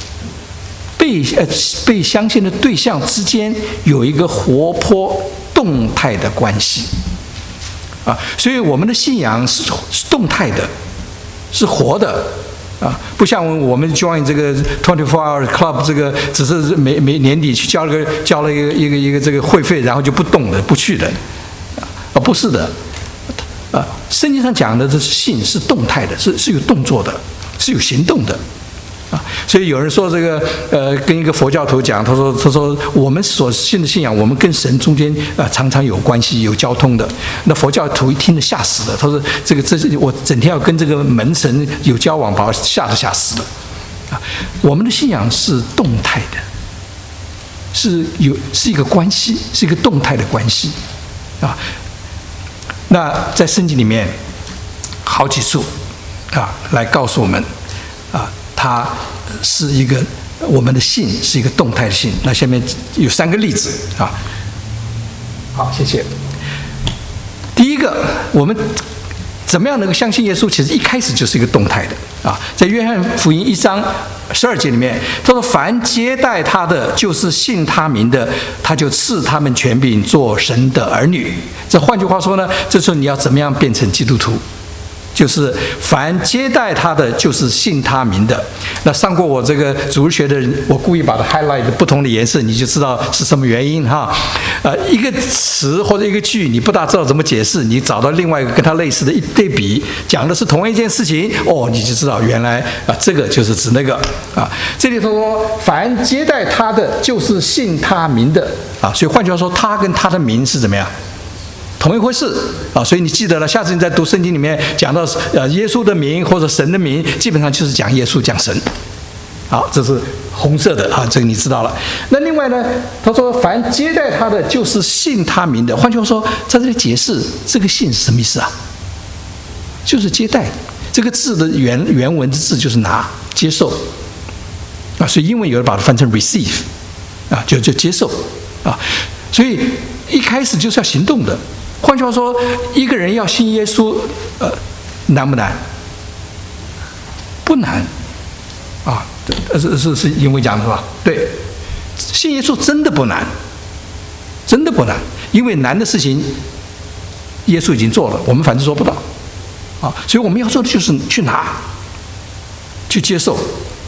被相信的对象之间有一个活泼动态的关系啊，所以我们的信仰是动态的，是活的啊，不像我们 join 这个 24-hour club 这个只是每年底去交了一个这个会费，然后就不动了不去的啊，不是的啊，圣经上讲的这信是动态的，是有动作的，是有行动的。啊，所以有人说这个跟一个佛教徒讲，他说我们所信的信仰，我们跟神中间常常有关系，有交通的。那佛教徒一听得吓死了，他说这我整天要跟这个门神有交往，把我吓死了。啊，我们的信仰是动态的，是一个关系，是一个动态的关系。啊，那在圣经里面好几处啊来告诉我们啊。它是一个我们的信是一个动态的信。那下面有3个例子啊。好，谢谢。第一个，我们怎么样能够相信耶稣？其实一开始就是一个动态的啊。在约翰福音1章12节里面，他说：“凡接待他的，就是信他名的，他就赐他们权柄做神的儿女。”这换句话说呢，这时候你要怎么样变成基督徒？ 就是凡接待他的，就是信他名的。那上过我这个主日学的人，我故意把它 highlight 的不同的颜色，你就知道是什么原因哈。一个词或者一个句，你不大知道怎么解释，你找到另外一个跟它类似的一对比，讲的是同一件事情，你就知道原来这个就是指那个啊。这里头说，凡接待他的，就是信他名的啊。所以换句话说，他跟他的名是怎么样？同一回事啊，所以你记得了，下次你在读圣经里面讲到耶稣的名或者神的名，基本上就是讲耶稣讲神。好，这是红色的啊，这个你知道了。那另外呢，他说凡接待他的，就是信他名的。换句话说，在这里解释这个信是什么意思啊？就是接待。这个字的原文的字就是拿接受啊，所以英文有人把它翻成 receive 啊，就接受啊，所以一开始就是要行动的。换句话说，一个人要信耶稣，难不难？不难啊，是因为讲的是吧？对，信耶稣真的不难，真的不难，因为难的事情耶稣已经做了，我们反正做不到啊，所以我们要做的就是去拿，去接受。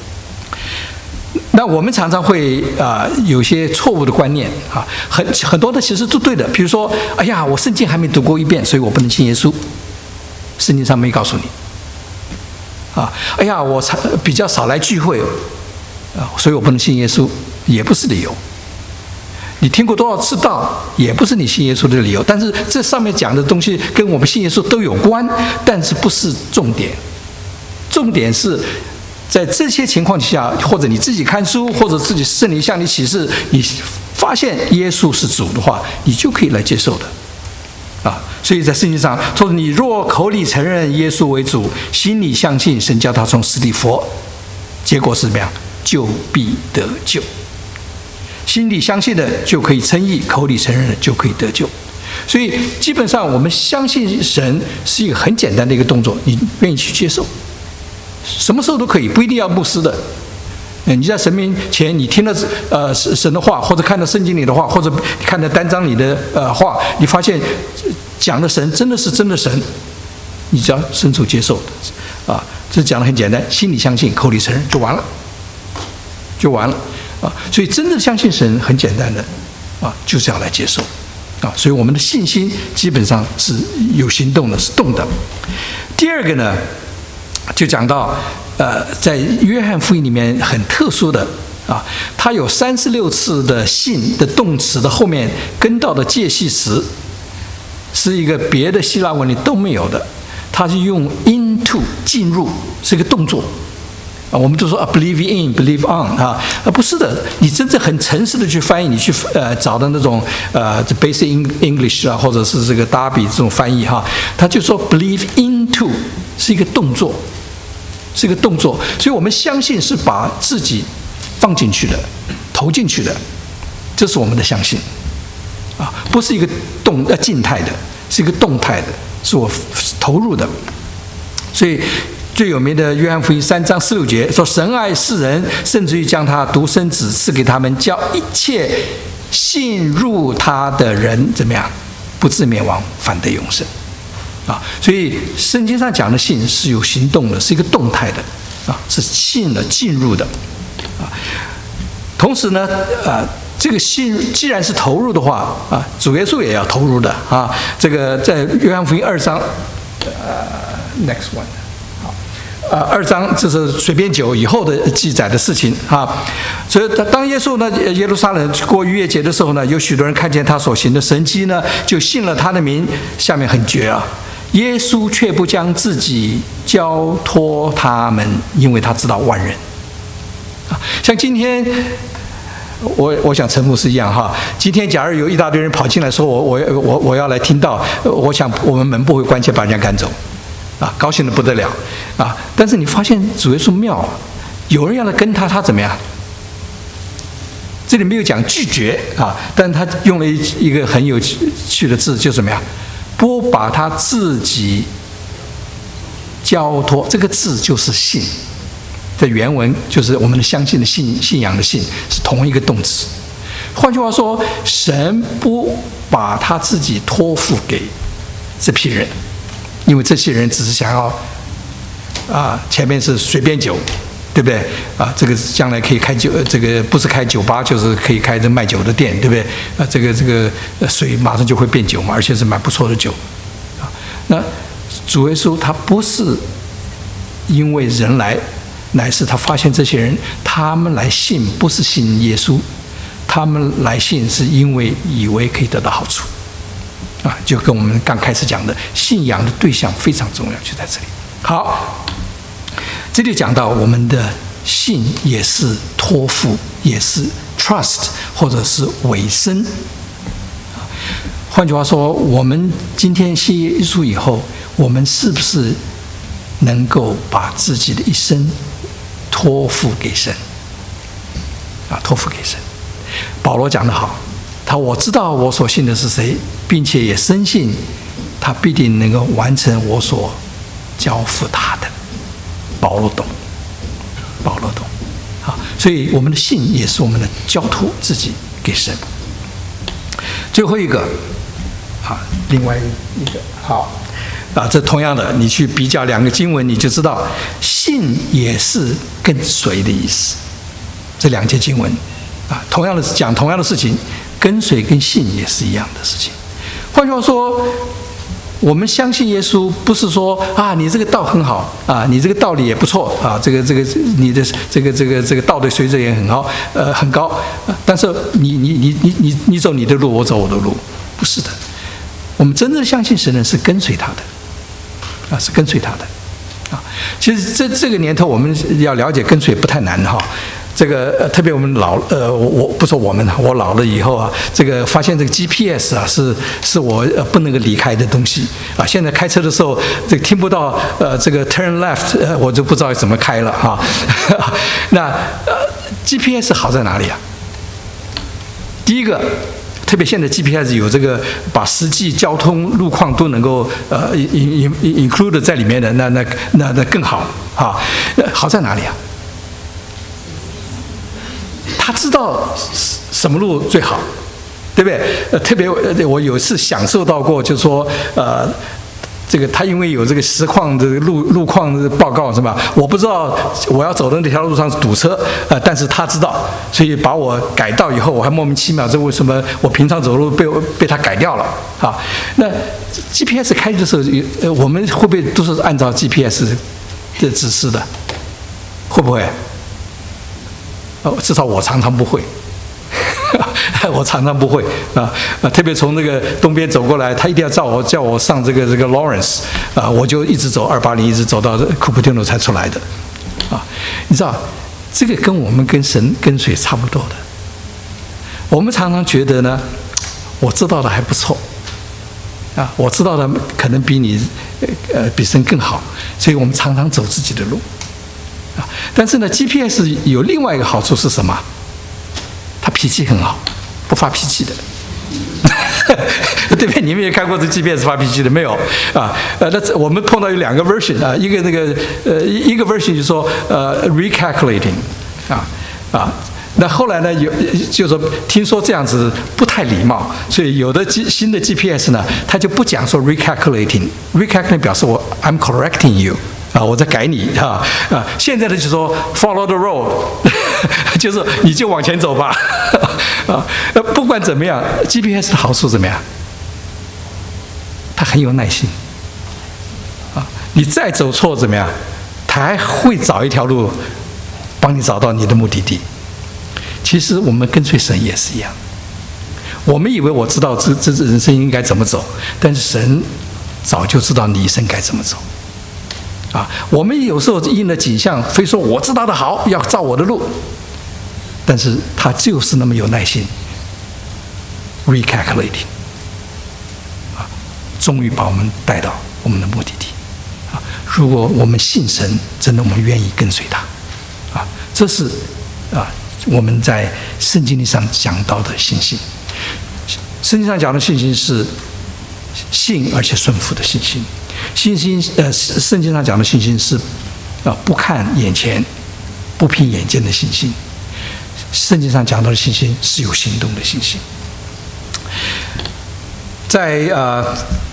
那我们常常会有些错误的观念啊，很多的其实都对的。比如说，哎呀，我圣经还没读过一遍，所以我不能信耶稣。圣经上没告诉你。啊，哎呀，我比较少来聚会啊，所以我不能信耶稣，也不是理由。你听过多少次道，也不是你信耶稣的理由。但是这上面讲的东西跟我们信耶稣都有关，但是不是重点。重点是在这些情况下，或者你自己看书，或者自己圣灵向你启示，你发现耶稣是主的话，你就可以来接受的。所以在圣经上说，你若口里承认耶稣为主，心里相信神叫他从死里复活，结果是怎么样？就必得救。心里相信的就可以称义，口里承认的就可以得救。所以基本上我们相信神是一个很简单的一个动作，你愿意去接受，什么时候都可以，不一定要牧师的。你在神面前，你听了神的话，或者看到圣经里的话，或者看到单章里的话，你发现讲的神真的是真的神，你只要伸手接受啊，这讲的很简单，心里相信，口里承认就完了，就完了啊。所以真正相信神很简单的啊，就是要来接受啊。所以我们的信心基本上是有行动的，是动的。第二个呢，就讲到在约翰福音里面很特殊的啊，它有36次的信的动词的后面跟到的介系词，是一个别的希腊文里都没有的，它是用 into 进入，是一个动作啊。我们都说believe in believe on 啊，不是的，你真正很诚实的去翻译，你去找的那种basic English 啊，或者是这个 Darby 这种翻译哈，他就说 believe into 是一个动作。是一个动作，所以我们相信是把自己放进去的，投进去的，这是我们的相信啊，不是一个静态的，是一个动态的，是我投入的。所以最有名的约翰福音3章16节说：“神爱世人，甚至于将他独生子赐给他们，叫一切信入他的人怎么样，不至灭亡，反得永生。”啊，所以圣经上讲的信是有行动的，是一个动态的啊，是信了进入的啊。同时呢，这个信既然是投入的话啊，主耶稣也要投入的啊。这个在约翰福音2章，next one， 好，2章这是水变酒以后的记载的事情啊。所以当耶稣呢耶路撒冷过逾越节的时候呢，有许多人看见他所行的神迹呢，就信了他的名。下面很绝啊。耶稣却不将自己交托他们，因为他知道万人。像今天，我想陈牧师一样哈。今天假如有一大堆人跑进来说我要来听道，我想我们门不会关起把人家赶走，啊，高兴得不得了啊。但是你发现主耶稣妙啊，有人要来跟他，他怎么样？这里没有讲拒绝啊，但他用了一个很有趣的字，就怎么样？不把他自己交托，这个字就是信，在原文就是我们的相信的信仰的信，是同一个动词。换句话说，神不把他自己托付给这批人， 因为这些人只是想要前面是随便酒，对不对？这个将来可以开酒，这个不是开酒吧，就是可以开这卖酒的店，对不对？这个水马上就会变酒嘛，而且是蛮不错的酒。那主耶稣他不是因为人来，乃是他发现这些人，他们来信不是信耶稣，他们来信是因为以为可以得到好处。就跟我们刚开始讲的，信仰的对象非常重要，就在这里。好，这里讲到我们的信也是托付，也是 trust 或者是委身。换句话说，我们今天信耶稣以后，我们是不是能够把自己的一生托付给神？托付给神。保罗讲得好，我知道我所信的是谁，并且也深信他必定能够完成我所交付他的。保罗懂。好，所以我们的信也是我们的交托自己给神。最后一个另外一个好这同样的，你去比较两个经文，你就知道信也是跟随的意思。这两节经文同样的讲同样的事情，跟随跟信也是一样的事情。换句话说，我们相信耶稣，不是说你这个道很好你这个道理也不错这个你的这个道德水准也很好很高，但是你走你的路，我走我的路，不是的。我们真正相信神的是跟随他的是跟随他的其实这个年头我们要了解跟随不太难这个特别我们我不说我老了以后这个发现这个 GPS 是我不能够离开的东西现在开车的时候这个听不到这个 turn left 我就不知道怎么开了那GPS 好在哪里第一个，特别现在 GPS 有这个把实际交通路况都能够include 在里面的，那更好好在哪里他知道什么路最好，对不对？特别我有一次享受到过，就是说这个他因为有这个实况的路况的报告是吧？我不知道我要走的那条路上是堵车但是他知道，所以把我改道以后，我还莫名其妙，这为什么我平常走路被他改掉了那 GPS 开的时候，我们会不会都是按照 GPS 的指示的？会不会？至少我常常不会我常常不会特别从那个东边走过来，他一定要叫我上这个 Lawrence 我就一直走280，一直走到库普汀路才出来的你知道这个跟我们跟神跟随差不多的。我们常常觉得呢，我知道的还不错我知道的可能比神更好，所以我们常常走自己的路但是呢 GPS 有另外一个好处是什么？他脾气很好，不发脾气的对不对？你们也看过这 GPS 发脾气的没有那我们碰到有两个 version 一个 version 就是说recalculating 那后来呢就是说听说这样子不太礼貌，所以有的新的 GPS 呢，他就不讲说 recalculating 表示I'm correcting you我在改你现在的就说 follow the road 就是你就往前走吧不管怎么样 GPS 的好处怎么样？它很有耐心你再走错怎么样？它还会找一条路帮你找到你的目的地。其实我们跟随神也是一样，我们以为我知道这人生应该怎么走，但是神早就知道你一生该怎么走我们有时候应了景象，非说我知道的好，要照我的路，但是他就是那么有耐心 recalculating 终于把我们带到我们的目的地如果我们信神，真的我们愿意跟随他这是我们在圣经里上讲到的信心。圣经上讲的信心是信而且顺服的信心。圣经上讲的信心是不看眼前不凭眼见的信心。圣经上讲到的信心是有行动的信心。在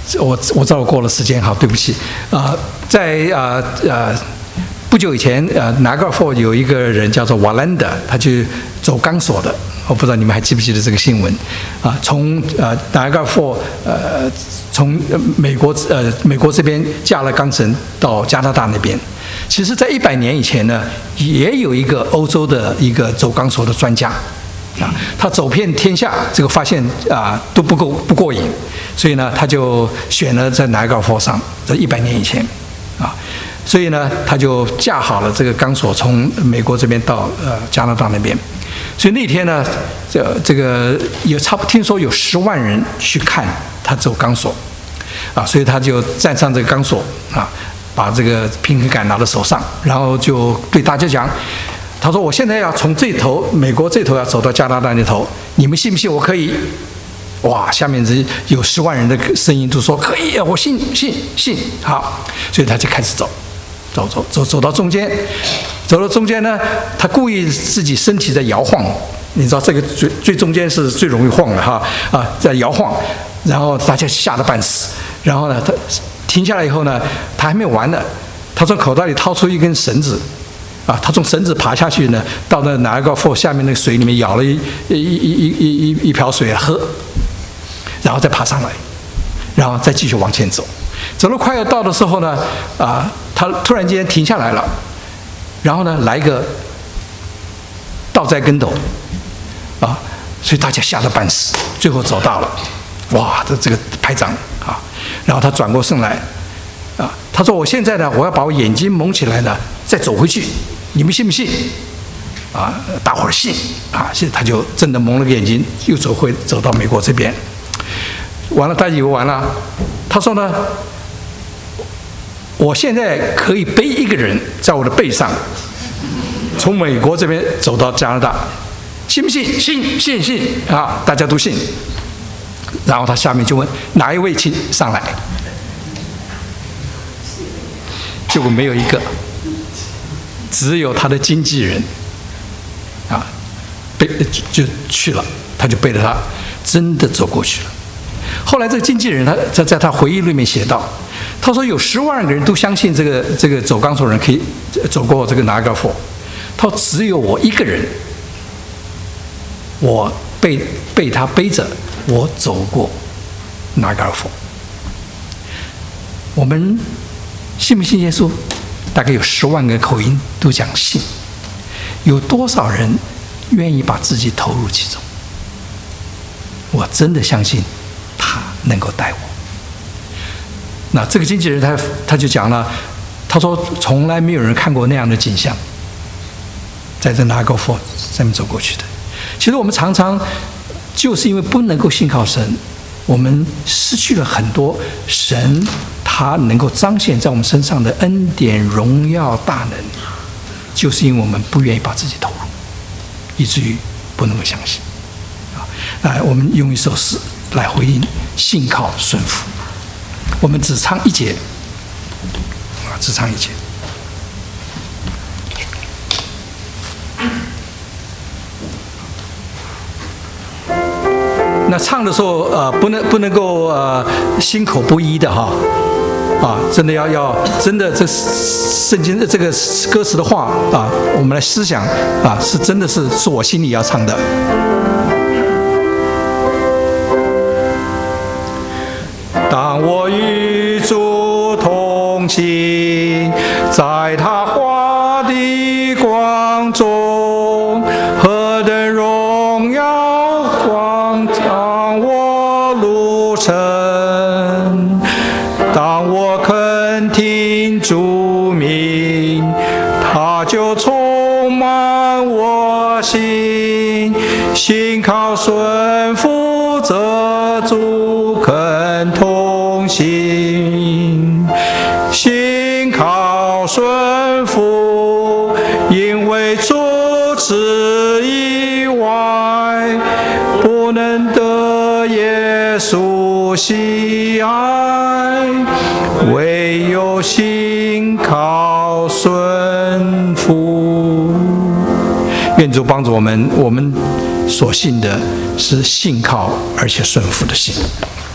我知道我过了时间，好，对不起。在不久以前，拿戈尔佛有一个人叫做瓦兰德，他去走钢索的。我不知道你们还记不记得这个新闻？从拿戈尔佛从美国这边架了钢绳到加拿大那边。其实，在100年以前呢，也有一个欧洲的一个走钢索的专家，他走遍天下，这个发现都不过瘾，所以呢，他就选了在拿戈尔佛上，在100年以前，所以呢，他就架好了这个钢索，从美国这边到加拿大那边。所以那天呢，这个听说有10万人去看他走钢索，所以他就站上这个钢索把这个平衡杆拿到手上，然后就对大家讲，他说：“我现在要从这头美国这头要走到加拿大那头，你们信不信我可以？”哇！下面有10万人的声音都说可以，我信。好，所以他就开始走到中间，走到中间呢，他故意自己身体在摇晃，你知道这个最中间是最容易晃的在摇晃，然后大家吓得半死。然后呢，他停下来以后呢，他还没有完呢，他从口袋里掏出一根绳子，他从绳子爬下去呢，到那拿戈尔佛下面那个水里面舀了一瓢水喝，然后再爬上来，然后再继续往前走。走了快要到的时候呢，他突然间停下来了，然后呢，来一个倒栽跟斗，所以大家吓得半死。最后走到了，哇，这个排长然后他转过身来，他说：“我现在呢，我要把我眼睛蒙起来呢，再走回去，你们信不信？”大伙儿信现在他就真的蒙了个眼睛，又走到美国这边。完了，他以为完了，他说呢：“我现在可以背一个人在我的背上，从美国这边走到加拿大，信不信？信大家都信。”然后他下面就问哪一位请上来，结果没有一个，只有他的经纪人就去了，他就背着他真的走过去了。后来这个经纪人他在他回忆里面写道，他说有10万个人都相信这个走钢索人可以走过这个拿戈尔佛，他说只有我一个人，我被他背着，我走过拿戈尔佛。我们信不信耶稣？大概有10万个口音都讲信。有多少人愿意把自己投入其中？我真的相信他能够带我。那这个经纪人他就讲了，他说从来没有人看过那样的景象，在这拿戈尔佛上面走过去的。其实我们常常就是因为不能够信靠神，我们失去了很多神他能够彰显在我们身上的恩典、荣耀、大能，就是因为我们不愿意把自己投入，以至于不能够相信。我们用一首诗来回应信靠顺服。我们只唱一节，只唱一节。那唱的时候不能够心口不一的真的要真的这圣经的这个歌词的话我们来思想是真的是我心里要唱的。当我与主同行，在他华的光中，何等荣耀光将我路程。当我肯听主名，他就充满我心，信靠顺服着主肯同行，信靠顺服，因为主旨以外不能得耶稣喜爱，唯有信靠顺服。愿主帮助我们所信的是信靠而且顺服的信。